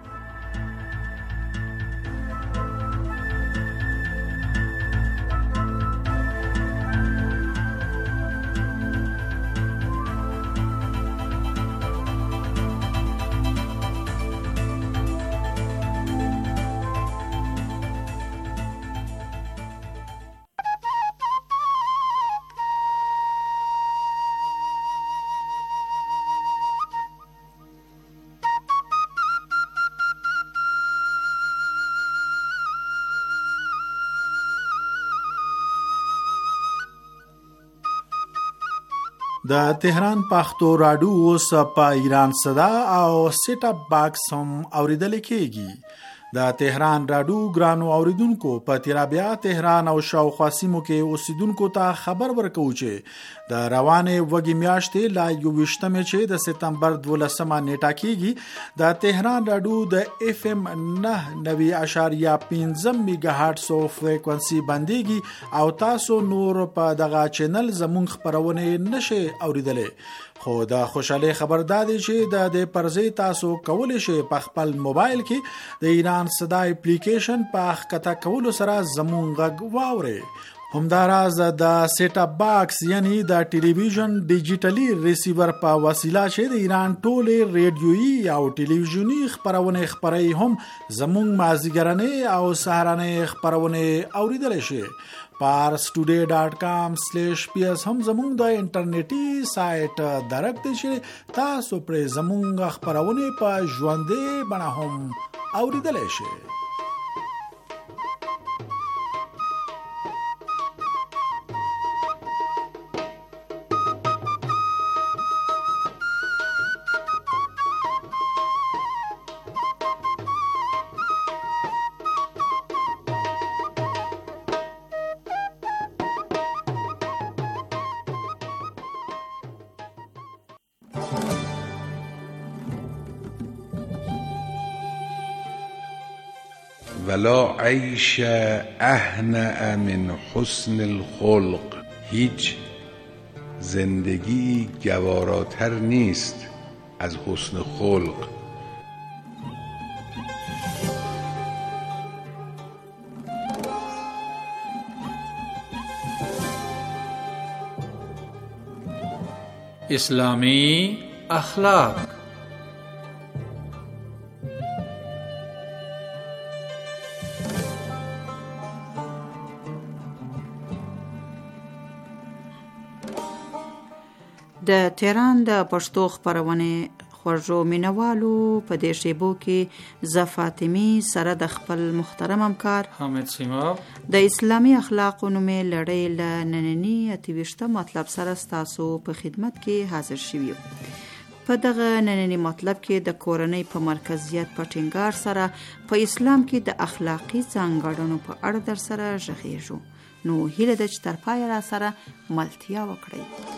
د تهران پښتو راډیو اوس په ایران صدا او سیټ اپ باکس هم اوریدل کیږي. د تهران راډیو ګرانو اوریدونکو په تیرابیا تهران او شاوخوا سیمو کې اوسیدونکو ته خبر ورکو چې د روانې وګي میاشتې لا 28 چې د سپتمبر 12 نیټه کېږي د تهران راډیو د اف ام 99.15 میگا هرتز فریکوئنسي باندېږي او تاسو نور په دغه چینل زموږ خبرونه نشئ اوریدلې. خو دا خوشاله خبر دادی چې د پرځې تاسو کولای شئ په خپل موبایل کې د ایران صدا اپلیکیشن په ښکته کولو سره زموږ غږ واورئ. همداراز د سیټ اپ باکس یعنی د ټلویزیون ډیجیټلی ریسیور په وسیله چې د ایران ټوله ریډیویي او ټلویزیونی خبرونه خبري هم زموږ مازیګرنې او سهارنې خبرونه اوریدل شي. parstoday.com/ps هم زموږ د انټرنیټي سایت درک دي چې تاسو پر زموږ خبرونه په ژوندې بڼه هم اوریدل شي. ولا عیش اهنأ من حسن الخلق، هیچ زندگی گواراتر نیست از حسن خلق. اسلامی اخلاق د تهران د پښتو خبرونه خوږو مینوالو په دې شیبو کې ز فاطمی سره د خپل محترم همکار حامد سیماب د اسلامی اخلاقو نومې لړۍ له نننی 28 مطلب سره ستاسو په خدمت کې حاضر شویو. په دغه نننی مطلب کې د کورنۍ په مرکزیت په ټینګار سره په اسلام کې د اخلاقی ځانګړنو په اړه در سره ژغېږو. نو هیله ده چې تر پایه را سره ملتیا وکړئ.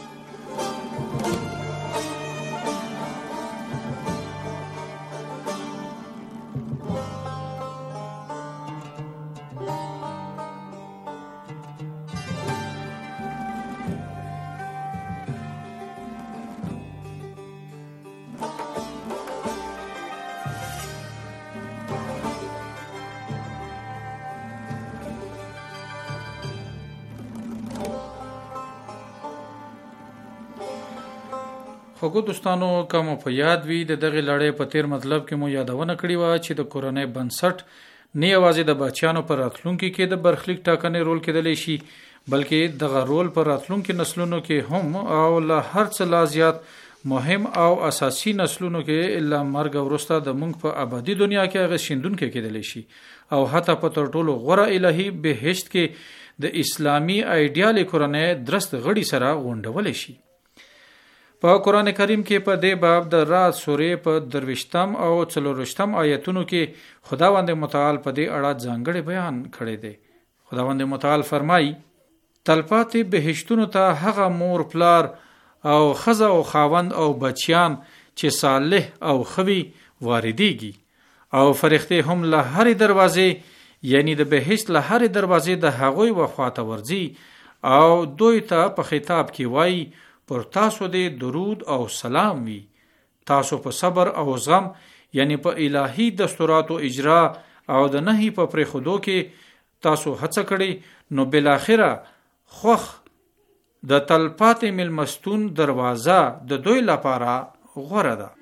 خوږو دوستانو، کوم په یاد وي د دغه لړۍ په تیر مطلب کې مو یادونه کړې و چې د کورنۍ بنسټ نه یوازې د بچیانو پر راتلونکي کې د برخلیک ټاکنې رول کېدلی شي، بلکې دغه رول پر راتلونکي نسلونو کې هم او له هر څه لا زیات مهم او اساسي نسلونو کې الا مرګ وروسته د موږ په ابدي دنیا کې هغه شیندونکي کېدلی شي او حتی په تر ټولو غوره الهي بهشت کې د اسلامي ایډیال کورنۍ درست غړي سره غونډول شي. په قرآن کریم کې په دې باب د رات سورې په 23 او 24 آیتونو کې خداوند متعال په دې اړه ځانګړی بیان کړی دی. خداوند متعال فرمایي تلپاتې بهشتونو ته هغه مور پلار او خزه او خاوند او بچیان چې صالح او خوي واردېږي او فرښتې هم له هرې دروازې یعنی د بهشت له هرې دروازې د هغوی وخواته ورځي او دوی ته په خطاب کې وایي پر تاسو دې درود او سلام وي، تاسو په صبر او زغم یعنی په الهي دستوراتو اجرا او د نهي په پرېښودو کې تاسو هڅه کړې نو بالاخره خوخ د تلپاتې ملمستون دروازه د دوی لپاره غوره ده.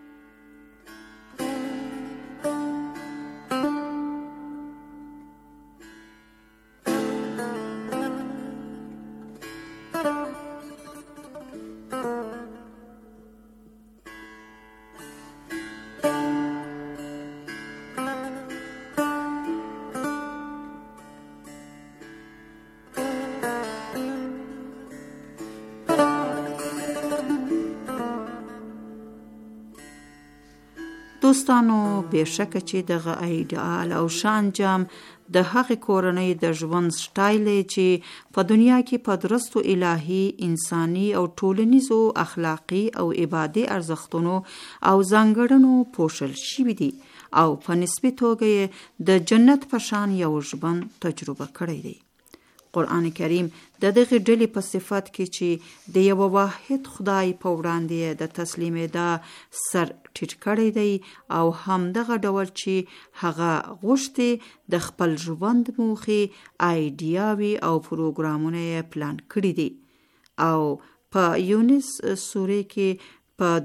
دوستانو بېشکه چې دغه ایډیال او شان جام د هغې کورنۍ د ژوند سټایل چې په دنیا کې په درستو الهي انساني او ټولنیزو اخلاقی او عبادي ارزښتونو او ځانګړنو پوښل شوي دي او په نسبي توګه د جنت په شان یو ژوند تجربه کړی دی. قرآن کریم د دغه ډلې په صفت کې چې د یو واحد خدای په وړاندې د تسلیمېدا سر ټیټ کړی دی او هم دغه ډول چې هغه غوښتي د خپل ژوند موخې ایډیاوي او پروګرامونه یې پلان کړي دي. او په یونس سورې کې په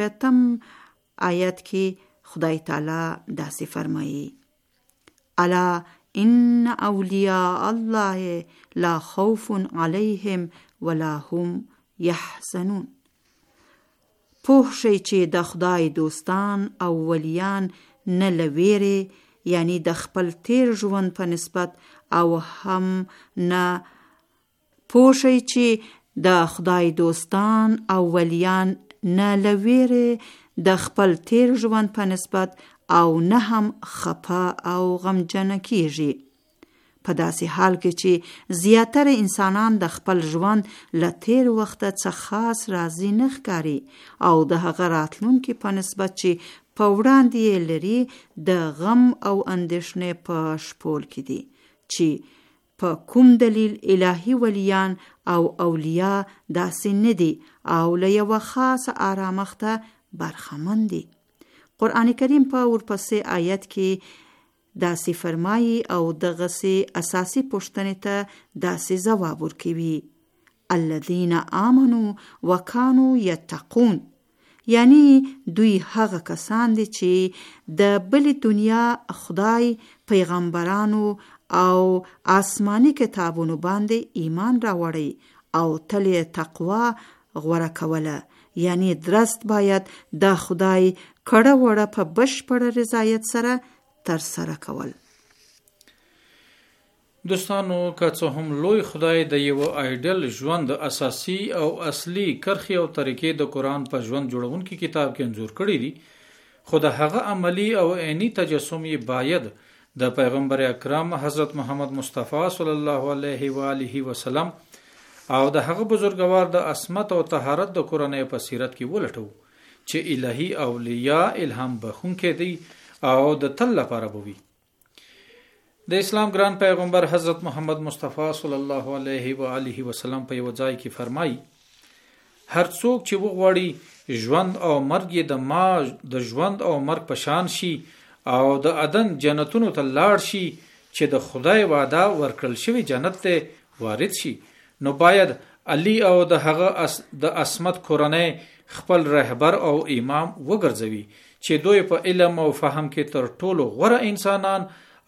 22 آیت کې خدای تعالی داسې فرمایي: الا ان اولیاء الله لا خوف علیهم ولا هم یحزنون. پوه شئ چې د خدای دوستان او ولیان نه له ویرې یعنی د خپل تیر ژوند په نسبت او هم نه پوه شئ چې د خدای دوستان او ولیان نه له ویرې د خپل تیر ژوند په نسبت او نه هم خپه او غمجنه کیږي، په داسې حال کې چې زیاتره انسانان د خپل ژوند له تیر وخت څخه خاص راضي نه ښکاري او د هغه راتلونکي په نسبت چې په وړاندې یې لري د غم او اندېښنې په شپول کې دي چې په کوم دلیل الهي ولیان او اولیاء داسې نه دي او له یوه خاصه آرامښته برخمن دي. قرآن کریم په ورپسې آیت کې داسې فرمایي او دغسې اساسي پوښتنې ته داسې ځواب ورکوي: الذین آمنوا وکانوا یتقون، یعنی دوی هغه کسان دي چې د بلې دنیا خدای، پیغمبرانو او آسماني کتابونو باندې ایمان راوړی او تل یې تقوا غوره کوله، یعنی درست باید د خدای کړه وړه په بشپړه رضایت سره ترسره کول. دوستانو که څه هم لوی خدای د یو ایډیل ژوند اساسي او اصلي کرخي او طریقې د قرآن په ژوند جوړونکي کتاب کې انځور کړی دي، خو د هغه عملی او عیني تجسم یې باید د پیغمبر اکرم حضرت محمد مصطفی صلی الله علیه و آله وسلم او د هغه بزرګوار د عصمت او طهارت د قرآن په سیرت کې ولټو چې الهي اولیاء الهام بخښونکي دي او د تل لپاره بوي. د اسلام ګران پیغمبر حضرت محمد مصطفی صلی الله علیه و آله وسلم په یو ځای کې فرمایي: هر څوک چې وغواړي ژوند او مرګ د ژوند او مرګ په شان شي او د عدن جنتونو ته لاړ شي چې د خدای وعده ورکړل شوی جنت ته وارد شي، نو باید علی او د هغه د عصمت کورنۍ خپل رهبر او امام وګرځوي چې دوی په علم او فهم کې تر ټولو غوره انسانان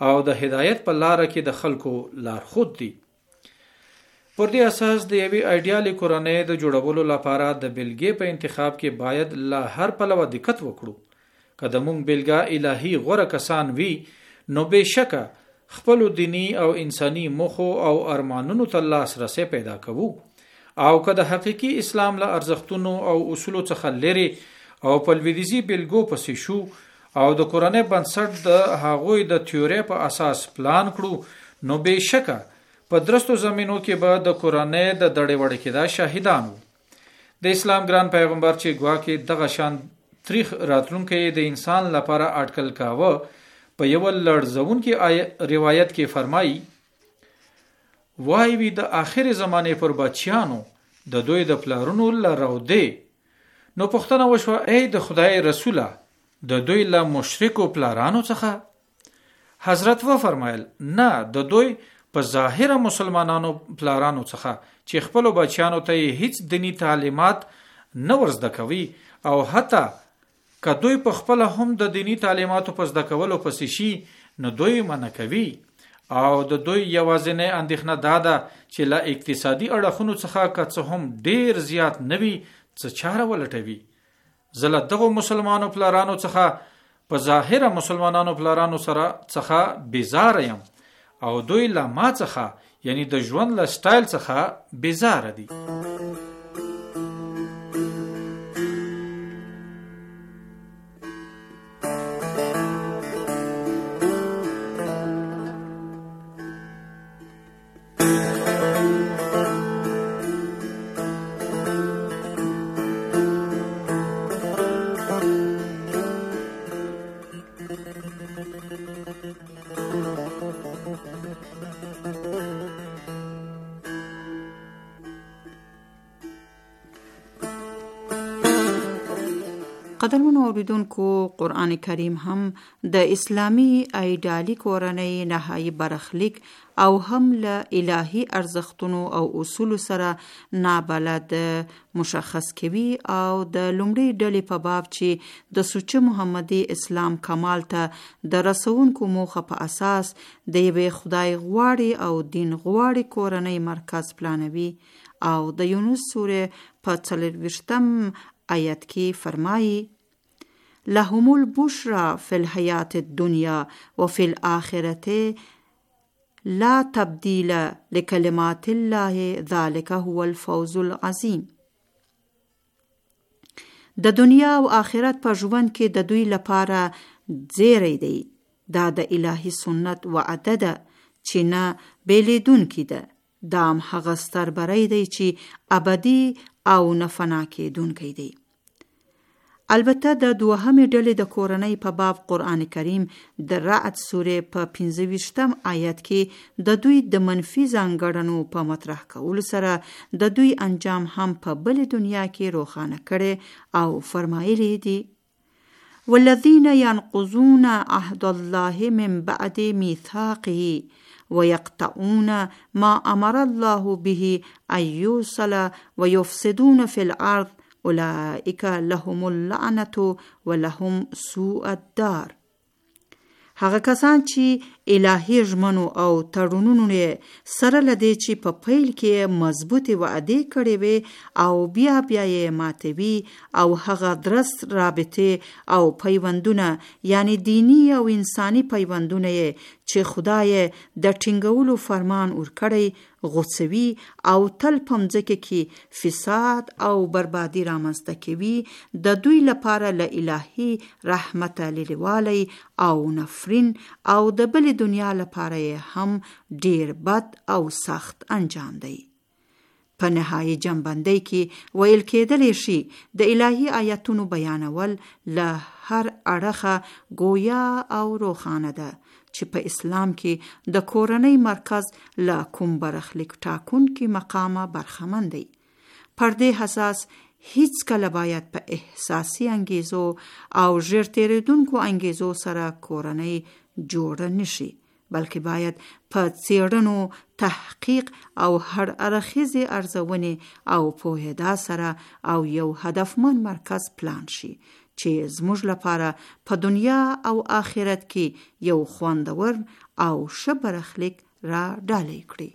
او د هدایت په لار کې د خلکو لارښود دي. پر دې اساس د یوې ایډیالي کورنۍ د جوړولو لپاره د بیلګې په انتخاب کې باید له هر پلوه دقت وکړو. که د مونږ بیلګه الهي غوره کسان وي نو بېشکه خپل دینی او انساني موخو او ارمانونو ته لاسرسی پیدا کوو. او که د حقیقي اسلام له ارزښتونو او اصولو څخه لري او په لویدیځي بیلګو پسې شو او د کورنۍ بنسټ د هغوی د تیوري په اساس پلان کړو نو بېشکه په درستو زمینو کې به د کورنۍ د دړې وړې کېدا شاهدان وو. د اسلام ګران پیغمبر چې ګواکې دغه شان تاریخ راتلونکی د انسان لپاره اټکل کاوه په یو لړزونکي روایت کې فرمایي وای وی د آخر زمانه پر بچیانو د دوی د پلارونو لرودې. نو پوښتنه وشوه ای د خدای رسوله د دوی له مشرکو پلارانو څخه؟ حضرت و فرمایل نه، د دوی په ظاهر مسلمانانو پلارانو څخه چې خپل بچیانو ته هیڅ دینی تعلیمات نه ورزده کوي او حتی که دوی په خپل هم د دینی تعلیماتو په زده کولو پسې شي نو دوی منع کوي. او د دوی یوازینی اندېښنه دا ده چې له اقتصادي اړخونو څخه که څه هم ډیر زیات نه وي څه چاره ولټوي. زه له دغو مسلمانو پلارانو څخه په ظاهره مسلمانانو پلارانو سره څخه بیزاره یم او دوی له ما څخه یعنی د ژوند له سټایل څخه بیزاره دي. قدرمنو اوریدونکو، قرآن کریم هم د اسلامی ایډیالي کورنۍ نهایی برخلیک او هم له الهي ارزښتونو او اصولو سره نابلد مشخص کوي او د لومړي ډلې په باب چې د سوچه محمدي اسلام کمال ته د رسونکو موخه په اساس د یوې خدای غواړي او دین غواړي کورنۍ مرکز پلانوي او د یونس سورې په 40 آیت کې فرمایي لهم البشرى في الحیات الدنیا وفي الآخرة لا تبدیل لکلمات الله ذلك هو الفوز العظیم. د دنیا او آخرت په ژوند کې د دوی لپاره زیری دی. دا د الهي سنت وعده ده چې نه بیلیدونکې ده. دا هم هغه ستر بری دی چې ابدي او نه فنا کېدونکی دی. البته د دوهمې ډلې د کورنۍ په باب قرآن کریم د رعد سورې په 25 آیت کې د دوی د منفي ځانګړنو په مطرح کولو سره د دوی انجام هم په بل دنیا کې روښانه کړي او فرمایلی دي والذین ينقضون عهد الله من بعد میثاقه ويقطعون ما امر الله به ان يوصل ويفسدون في الارض اولئک لهم اللعنة ولهم سوء الدار. هغه کسان چې الهي ژمنو او تړونونو سره لدی چې په پیل کې مضبوطی وعده کړي وي او بیا یې ماتوي او هغه درست رابطه او پیوندونه یعنی دینی او انساني پیوندونه چې خدای د ټینګولو فرمان ورکړي غوڅوي او تل پمځکه کې فساد او بربادي رامنځته کوي. د دوی لپاره له الهي رحمت لريوالی او نفرین او د بل دنیا لپاره هم ډیر بد او سخت انجام دی. په نهایي جنبندۍ کې ویل کېدلی شي د الهي آیاتونو بیانول له هر اړخه گویا او روښانه ده چې په اسلام کې د کورنۍ مرکز له کوم برخلیک ټاکونکي مقامه برخمن دی. پر دې اساس هیڅ کله باید په احساسي انګیزو او ژر تیریدونکو انګیزو سره کورنۍ جوړه نشي، بلکې باید په څېړنو، تحقیق او هر اړخیزې ارزونې او پوهېدا سره او یو هدفمند مرکز پلان شي چې زموږ لپاره په دنیا او آخرت کې یو خوندور او ښه برخلیک را ډالۍ کړي.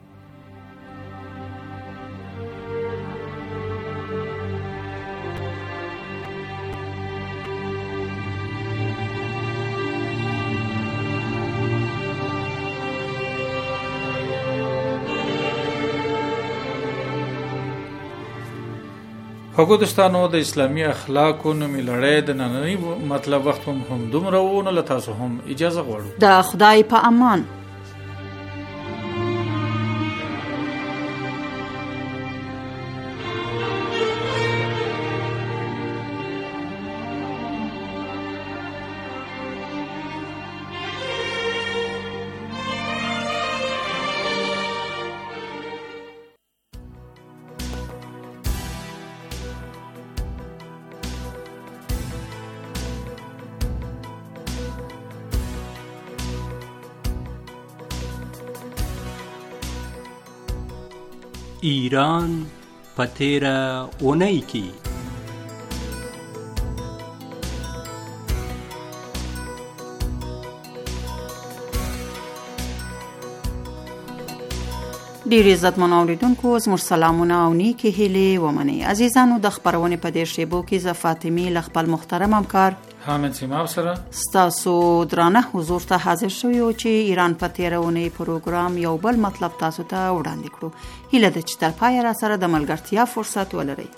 خوږو دوستانو، د اسلامي اخلاقو نومې لړۍ د نننۍ مطلب وخت هم دومره و، نو له تاسو هم اجازه غواړو. د خدای په امان. ایران په تیره اونۍ کې ډیر عزتمن اوریدونکو، زموږ سلامونه او نیکې هیلې ومنئ. عزیزانو، د خپرونې په دې شیبو کې زه فاطمې له خپل محترم همکار حامد سیماب سره ستاسو درانه حضور ته حاضر شوی او چې ایران په تیره اونۍ پروګرام یو بل مطلب تاسو ته وړاندې کړو. هیله ده چې تر پایه را سره د ملګرتیا فرصت ولرئ.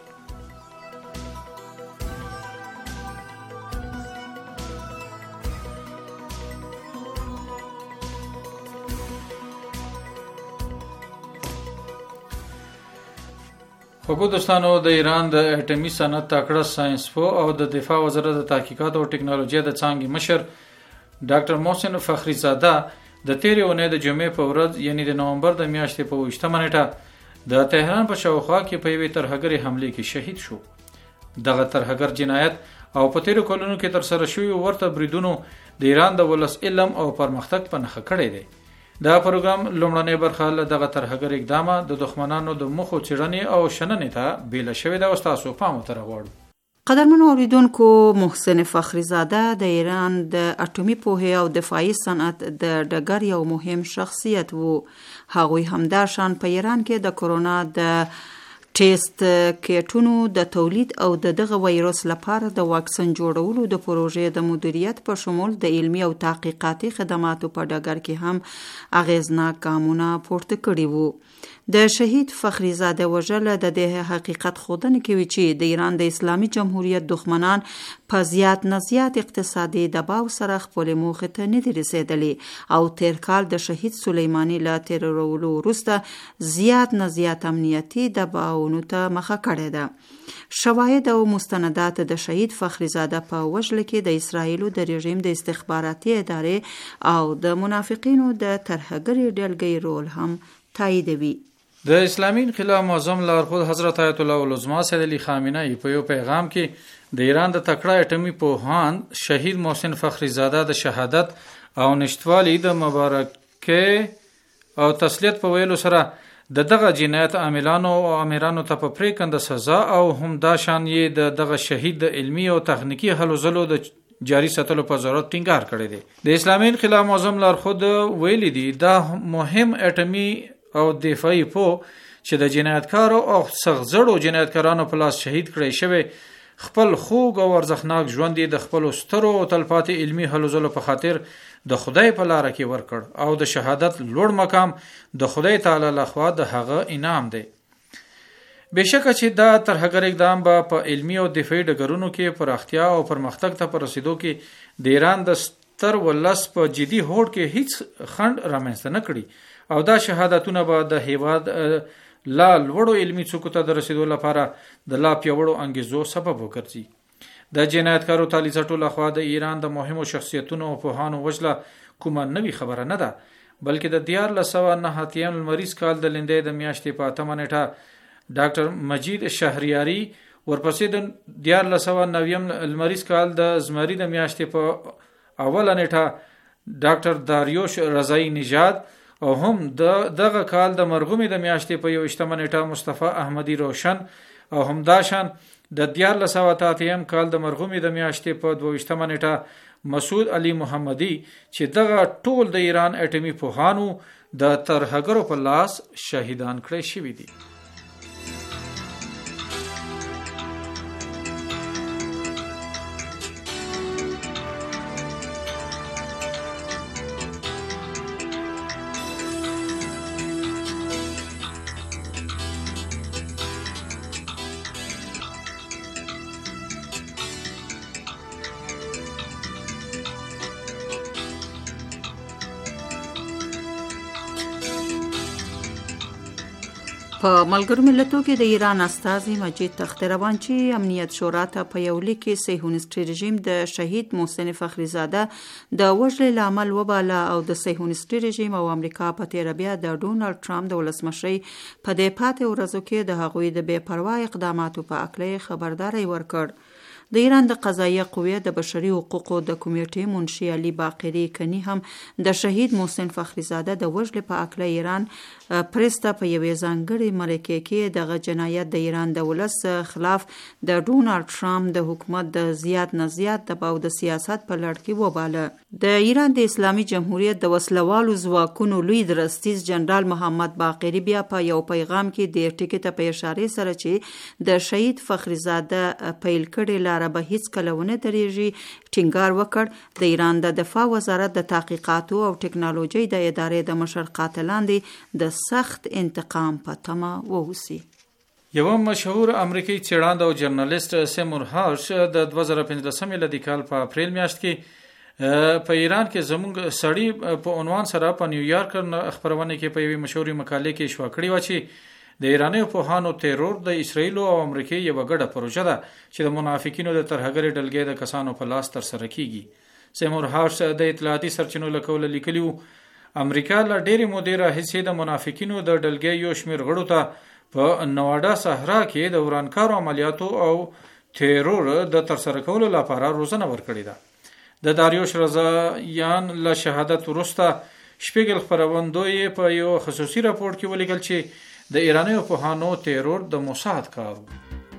خوږو دوستانو، د ایران د اټومي صنعت تکړه ساينسپو او د دفاع وزارت د تحقیقات او ټکنالوژي د څانګې مشر ډاکټر محسن فخری زاده د تیرې اونۍ د جمعې په ورځ، یعنی د نومبر د میاشتې په 28 نیټه د تهران په شاوخوا کې په یوې ترهګرې حملې کې شهید شو. دغه ترهګر جنایت او په تیرو کلونو کې تر سره شوی ورته بریدونو د ایران د ولس علم او پرمختګ په نښه کړی دی. دا پروګرام لومړنۍ برخه له دغه ترهګر اقدامه د دښمنانو د مخو څېړنې او شننې ته بیله شوې ده او ستاسو پام ورته راغواړو. قدرمنو اوریدونکو، محسن فخری زاده د ایران د اټومي پوهې او دفاعي صنعت د ډګر یو مهم شخصیت وو. هغوی همداشان په ایران کې د کرونا د ټیسټ کیټونو د تولید او دغه وایروس لپاره د واکسن جوړولو د پروژې د مدیریت په شمول د علمي او تحقیقاتي خدماتو په ډګر کې هم اغیزناک ګامونه پورته کړي وو. د شهید فخری زاده وژل د دې حقیقت ښودنه کوي چې د ایران د اسلامي جمهوریت دښمنان په زیات نه زیات اقتصادي دباو سره خپل موخې ته نه دي رسیدلي او تیر کال د شهید سلیمانی له تیرولو وروسته زیات نه زیات امنیتي دباونو ته مخه کړې ده. شواهد او مستندات د شهید فخری زاده په وژل کې د اسرائیلو د رژیم د استخباراتي ادارې او د منافقینو د ترهګرۍ ډلګۍ رول هم تاییدوي. د اسلامي انقلاب معظم لارښود حضرت آیت الله العظما سید علی خامنه‌ای په یو پیغام کې د ایران د تکړه اټومي پوهاند شهید محسن فخری زاده د شهادت او نشټوالي د مبارکۍ او تسلیت په ویلو سره دغه جنایت عاملانو او امیرانو ته په پریکنده سزا او هم دا شان یې دغه شهید د علمي او تخنیکی هلو ځلو د جاری ساتلو په ضرورت ټینګار کړی دی. د اسلامي انقلاب معظم لارښود ویلي دی دا مهم اټومي او دفاعي پو چې د جنایتکارو او سخزړو جنایتکارانو په لاس شهید کړی شوی خپل خوږ او ارزښتناک ژوند د خپل سترو او تلپاتې علمي هلو ځلو په خاطر د خدای په لار کې ورکړ او د شهادت لوړ مقام د خدای تعالی لخوا د هغه انعام دی. بشکه چې دا ترهګر اقدام به په علمي او دفاعي ډګرونو کې پراختیا او پرمختګ ته پر رسیدو کې د ایران د ستر ولس په جدي هوډ کې هیڅ خنډ رامنځته نه کړي او دا شهادتونه به د هیواد لا لوړو علمي څوکو ته د رسیدو لپاره د لا پیاوړو انګیزو سبب وګرځي. د جنایتکارو تالی څټو لخوا د ایران د مهمو شخصیتونو او پوهانو وژله کومه نوې خبره نه ده، بلکې د 1909 لمریز کال د لندې د میاشتې په 8 نیټه ډاکټر مجید شهریاری، ورپسې د 1990 لمریز کال د زمری د میاشتې په اوله نیټه ډاکټر داریوش رضایی نژاد او هم دغه کال د مرغومي د میاشتې په 21 نیټه مصطفی احمدی روشن او هم داشان د 1983 کال د مرغومي د میاشتې په 22 نیټه مسعود علي محمدي چې دغه ټول د ایران اټومي پوهانو د ترهګرو په لاس شهیدان کړی شوي دي. په ملګرو ملتونو کې د ایران استازي مجید تختروان چې امنیت شورا ته په یو لیک کې صهیونیستي رژیم د شهید محسن فخریزاده د وژلې لامل وباله او د صهیونیستي رژیم او امریکا په تیر بیا د ډونالد ټرمپ د ولسمشرۍ په دې پاتې ورځو کې د هغوی د بې پروا اقداماتو په اړه خبرداري ورکړ. د ایران د قضایه قوې د بشري حقوقو د کمیټې منشي علي باقری کني هم د شهید محسن فخریزاده د وژلې په اړه ایران پرسته په یوې ځانګړې مرکه کې دغه جنایت د ایران د ولس خلاف د ډونالد ټرمپ د حکومت د زیات نه زیات دباو د سیاست په لړ کې وباله. د ایران د اسلامي جمهوریت د وسلوالو ځواکونو لوی درستیز جنرال محمد باقری بیا په یو پیغام کې د ټکی ته په اشاره سره چې د شهید فخریزاده پیل کړي لاره به هیڅ کله ونه درېږي ټینګار وکړ. د ایران د دفاع وزارت د تحقیقاتو او ټکنالوژي د ادارې د مشر قاتلان دي د سخت انتقام په تمه ووسی. یو مشهور امریکایي څېړنده او ژورنالیست سیمور هارش د 2015 میلادي کال په اپریل میاشت کې په ایران کې زموږ سړی په عنوان سره په نیویارک خبرونه کې په یوې مشهوري مقالې کې شوا کړی و چې د ایراني پوهانو تیرور د اسرایل او امریکا یو ګډه پروژه ده چې د منافقینو د ترهګرۍ ډلګۍ د کسانو په لاس تر سره کیږي. سیمور هارش د اطلاعاتي سرچینو لکول لیکلی و امریکا له ډېرې مودې راهیسې د منافقینو د ډلګۍ یو شمېر غړو ته په نواډا صحرا کې د ورانکارو عملیاتو او تیرور د ترسره کولو لپاره روزنه ورکړې ده. د داریوش رضایان له شهادت وروسته شپږل خپروندوی په یو خصوصي راپور کې ولیکل چې د ایراني پوهانو تیرور د موساد کار و.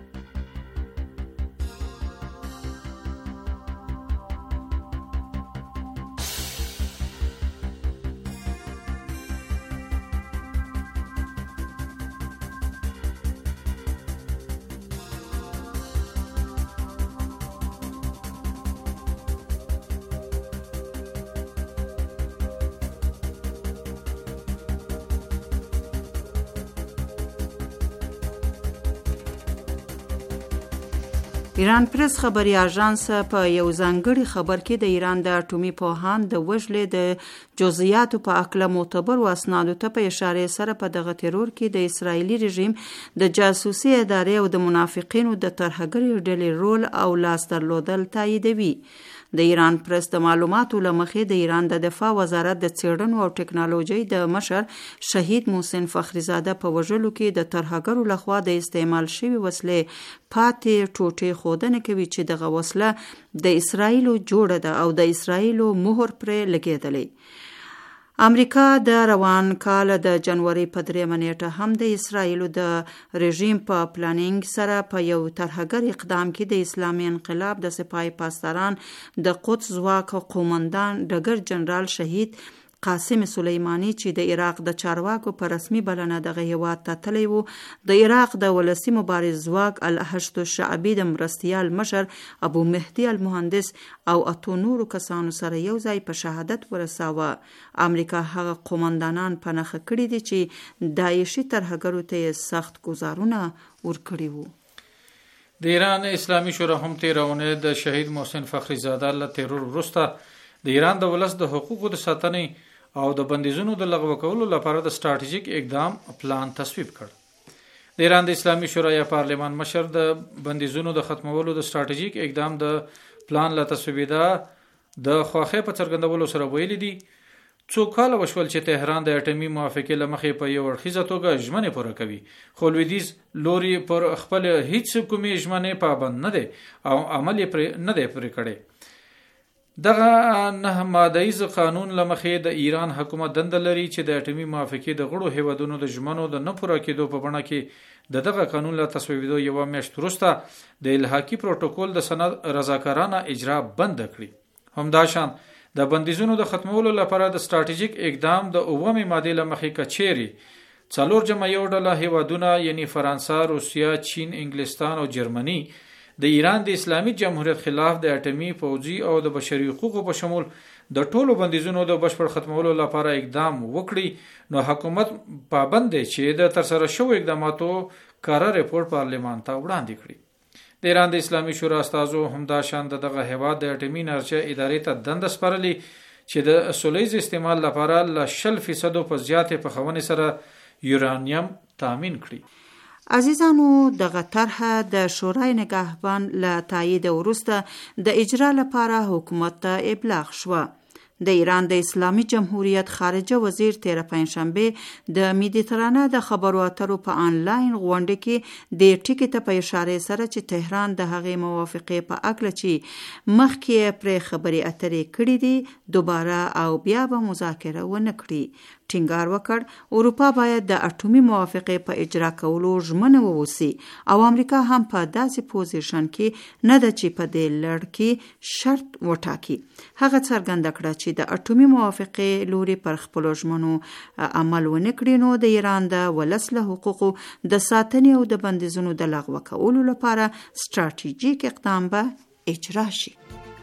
ایران پریس خبري اژانس په یو ځانګړي خبر کې د ایران د اټومي پوهان د وژلې د جزئیاتو په اړه معتبر اسنادو ته په اشاره سره په دغه ترور کې د اسرایلی رژیم د جاسوسي ادارې او د منافقینو د ترهګرۍ ډلې رول او لاس درلودل تاییدوي. د ایران پریس د معلوماتو لمخې د ایران د دفاع وزارت د څېړنو او ټکنالوژي د مشر شهید محسن فخریزاده په وژلو کې د ترهګرو لخوا د استعمال شوی وسلې پاتې ټوټې ښودنه کوي چې دغه وسله د اسرایلو جوړه ده او د اسرایلو مهر پرې لګېدلی. امریکا د روان کال د جنوري په 3 نیټه هم د اسرایلو د رژیم په پلانینګ سره په یو ترهګر اقدام کې د اسلامي انقلاب د سپاه پاسداران د قدس ځواک قومندان ډګر جنرال شهید قاسم سلیمانی چې د عراق د چارواکو په رسمي بلنه دغه هیواد ته تللی و د عراق د ولسی مبارز ځواک الحشد الشعبي د مرستیال مشر ابو مهدي المهندس او اتو نورو کسانو سره یو ځای په شهادت ورساوه. امریکا هغه قومندانان په نښه کړي دي چې داعشي ترهګرو ته سخت گزارونه ورکړي وو. د ایران اسلامي شورا هم تیرونه د شهید محسن فخریزاده له تیرور وروسته د ایران د ولس د حقوقو د ساتنې او د بندیزونو د لغوه کولو لپاره د ستراتیژیک اقدام پلان تصویب کړ. د ایران د اسلامي شورا یا پارلمان مشر د بندیزونو د ختمولو د ستراتیژیک اقدام د پلان له تصویبیدا د خواخې په څرګندولو سره ویلي دي څو کاله وشول چې تهران د اټومي موافقې لمخې په یو اړخیزه توګه ژمنې پوره کوي خو لویدیځ لوري پر خپل هیڅ کومې ژمنې پابند نه دي او عمل یې نه دی پرې کړی. دغه 9 ماده‌یز قانون لمخې د ایران حکومت دنده لري چې د اټومي موافقې د غړو هیوادونو د ژمنو د نه پوره کېدو په بڼه کې دغه قانون له تصویبېدو یوه میاشت وروسته د الحاقي پروتوکول د سند رضاکارانه اجرا بند کړي. همداشان د بندیزونو د ختمولو لپاره د ستراتیژیک اقدام د 9 ماده لمخې کچيري 4 جمع یو ډله هیوادونه یعنی فرانسه، روسیا، چین، انګلستان او جرمني د ایران د اسلامي جمهوریت خلاف د اټومي، فوجي او د بشري حقوقو په شمول د ټولو بندیزونو د بشپړ ختمولو لپاره اقدام وکړي، نو حکومت پابند دی چې د ترسره شوو اقداماتو کاره ریپورت پارلمان ته وړاندې کړي. د ایران د اسلامي شورا استازو همداشان دغه هیواد د اټومي انرژي ادارې ته دنده سپارلي چې د سولیز استعمال لپاره ل 0% په زیاتې پخونې سره یورانیم تامین کړي. عزیزانو، دغه طرحه د شورای نگهبان له تایید وروسته د اجرا لپاره حکومت ته ابلاغ شوه. د ایران د اسلامي جمهوریت خارجه وزیر 13 پنجشنبه د مدیترانه د خبرو اترو په آنلاین غونډه کې د ټکی ته په اشاره سره چې تهران د هغې موافقې په اکله چې مخکې پر خبري اترې کړې دي دوباره او بیا به مذاکره ونه کړي. ټینګار وکړ اروپا باید د اټومي موافقې په اجرا کولو ژمنه ووسی او امریکا هم په داسې پوزیشن کې نه ده چې په دې لړ کې شرط وټاکي. هغه څرګنده کړه چې د اټومي موافقې لوري پر خپلو ژمنو عمل ونه کړي نو د ایران د ولس له حقوقو د ساتنې او د بندیزونو د لغوه کولو لپاره ستراتیژیک اقدام به اجرا شي.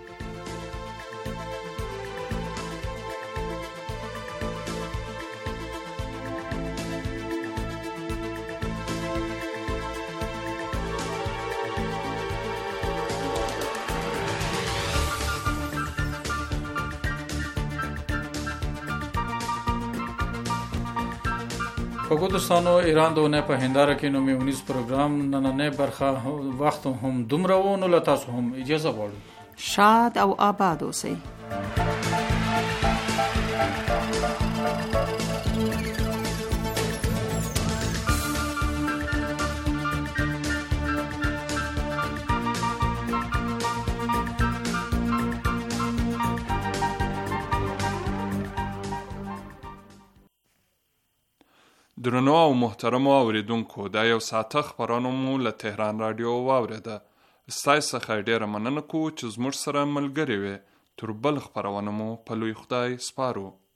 خوږو دوستانو، ایران د اونۍ په هنداره کې نو میونیز پروګرام نننۍ برخه وخت هم دومره و، نو له تاسو هم اجازه غواړو. شاد او آباد اوسئ. درنو او محترمو اوریدونکو، دا یو ساعته خبرونه مو له تهران رادیو واوریده. ستاسو څخه ډیره مننه کوو چې زموږ سره ملګري وئ. تر بل خبرونه مو په لوی خدای سپارو.